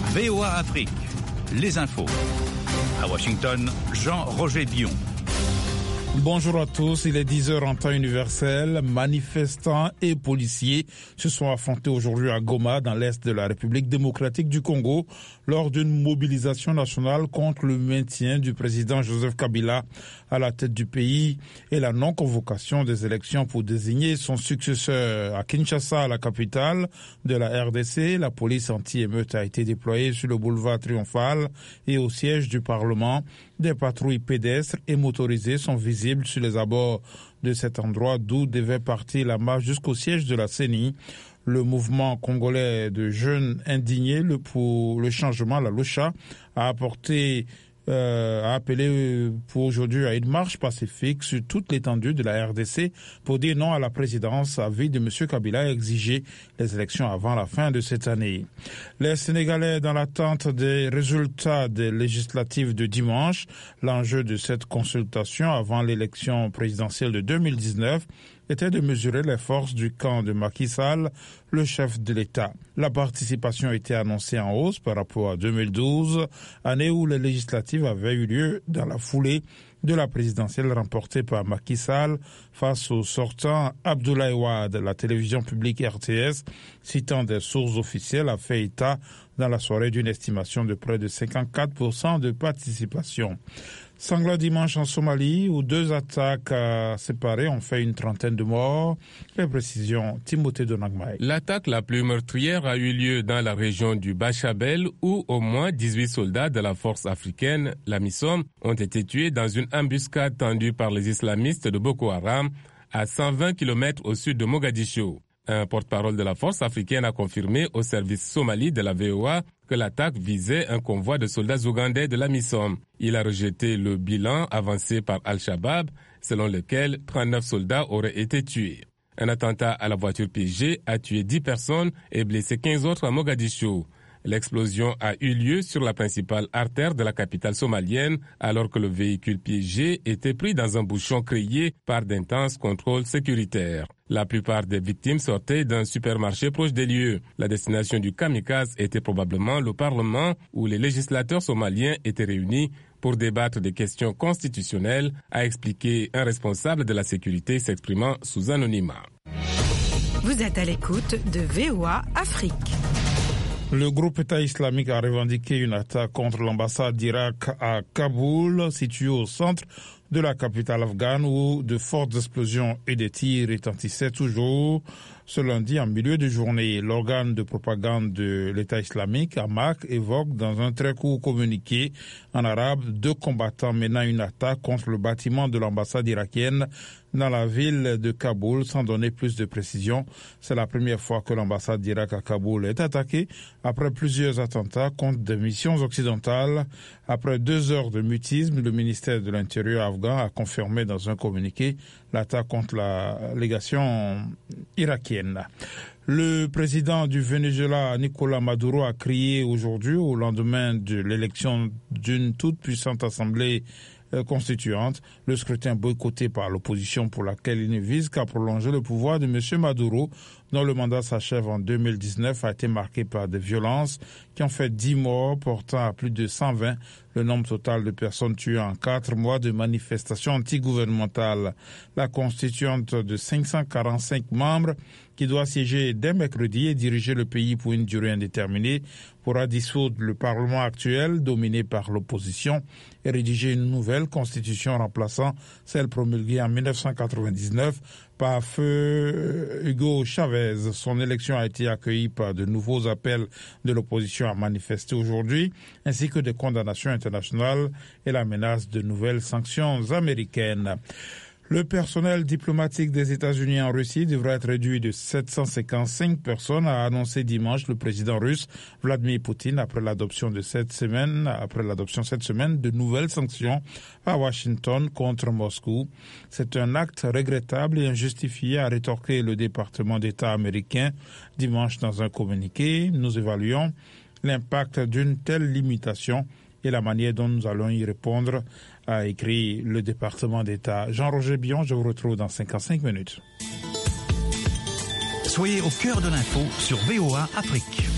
VOA Afrique, les infos. À Washington, Jean-Roger Bion. Bonjour à tous, il est 10h en temps universel. Manifestants et policiers se sont affrontés aujourd'hui à Goma, dans l'est de la République démocratique du Congo, lors d'une mobilisation nationale contre le maintien du président Joseph Kabila à la tête du pays et la non-convocation des élections pour désigner son successeur. À Kinshasa, la capitale de la RDC, la police anti-émeute a été déployée sur le boulevard Triomphal et au siège du Parlement. Des patrouilles pédestres et motorisées sont visibles sur les abords de cet endroit d'où devait partir la marche jusqu'au siège de la CENI. Le mouvement congolais de jeunes indignés pour le changement, la Lucha, a appelé pour aujourd'hui à une marche pacifique sur toute l'étendue de la RDC pour dire non à la présidence à vie de M. Kabila et exiger les élections avant la fin de cette année. Les Sénégalais dans l'attente des résultats des législatives de dimanche. L'enjeu de cette consultation avant l'élection présidentielle de 2019 était de mesurer les forces du camp de Macky Sall, le chef de l'État. La participation était annoncée en hausse par rapport à 2012, année où les législatives avaient eu lieu dans la foulée de la présidentielle remportée par Macky Sall face au sortant Abdoulaye Wade. La télévision publique RTS, citant des sources officielles, a fait état dans la soirée d'une estimation de près de 54% de participation. Sanglant dimanche en Somalie, où 2 attaques séparées ont fait une trentaine de morts. Les précisions, Timothée Donagmaï. L'attaque la plus meurtrière a eu lieu dans la région du Bachabel, où au moins 18 soldats de la force africaine, la MISOM, ont été tués dans une embuscade tendue par les islamistes de Boko Haram à 120 km au sud de Mogadiscio. Un porte-parole de la force africaine a confirmé au service somali de la VOA que l'attaque visait un convoi de soldats ougandais de la MISOM. Il a rejeté le bilan avancé par Al-Shabaab, selon lequel 39 soldats auraient été tués. Un attentat à la voiture piégée a tué 10 personnes et blessé 15 autres à Mogadiscio. L'explosion a eu lieu sur la principale artère de la capitale somalienne, alors que le véhicule piégé était pris dans un bouchon créé par d'intenses contrôles sécuritaires. La plupart des victimes sortaient d'un supermarché proche des lieux. La destination du kamikaze était probablement le Parlement, où les législateurs somaliens étaient réunis pour débattre des questions constitutionnelles, a expliqué un responsable de la sécurité s'exprimant sous anonymat. Vous êtes à l'écoute de VOA Afrique. Le groupe État islamique a revendiqué une attaque contre l'ambassade d'Irak à Kaboul, située au centre de la capitale afghane, où de fortes explosions et des tirs retentissaient toujours. Ce lundi, en milieu de journée, l'organe de propagande de l'État islamique, Hamak, évoque dans un très court communiqué en arabe 2 combattants menant une attaque contre le bâtiment de l'ambassade irakienne dans la ville de Kaboul, sans donner plus de précision. C'est la première fois que l'ambassade d'Irak à Kaboul est attaquée après plusieurs attentats contre des missions occidentales. Après 2 heures de mutisme, le ministère de l'Intérieur afghan a confirmé dans un communiqué l'attaque contre la légation irakienne. Le président du Venezuela, Nicolás Maduro, a crié aujourd'hui, au lendemain de l'élection d'une toute puissante assemblée constituante, le scrutin boycotté par l'opposition pour laquelle il ne vise qu'à prolonger le pouvoir de M. Maduro, dont le mandat s'achève en 2019, a été marqué par des violences qui ont fait 10 morts, portant à plus de 120 le nombre total de personnes tuées en 4 mois de manifestations antigouvernementales. La constituante de 545 membres, qui doit siéger dès mercredi et diriger le pays pour une durée indéterminée, pourra dissoudre le Parlement actuel, dominé par l'opposition, et rédiger une nouvelle constitution remplaçant celle promulguée en 1999 par feu Hugo Chavez. Son élection a été accueillie par de nouveaux appels de l'opposition à manifester aujourd'hui, ainsi que des condamnations internationales et la menace de nouvelles sanctions américaines. Le personnel diplomatique des États-Unis en Russie devrait être réduit de 755 personnes, a annoncé dimanche le président russe Vladimir Poutine après l'adoption cette semaine de nouvelles sanctions à Washington contre Moscou. C'est un acte regrettable et injustifié, a rétorqué le département d'État américain dimanche dans un communiqué. Nous évaluons l'impact d'une telle limitation et la manière dont nous allons y répondre, a écrit le département d'État. Jean-Roger Bion, je vous retrouve dans 55 minutes. Soyez au cœur de l'info sur VOA Afrique.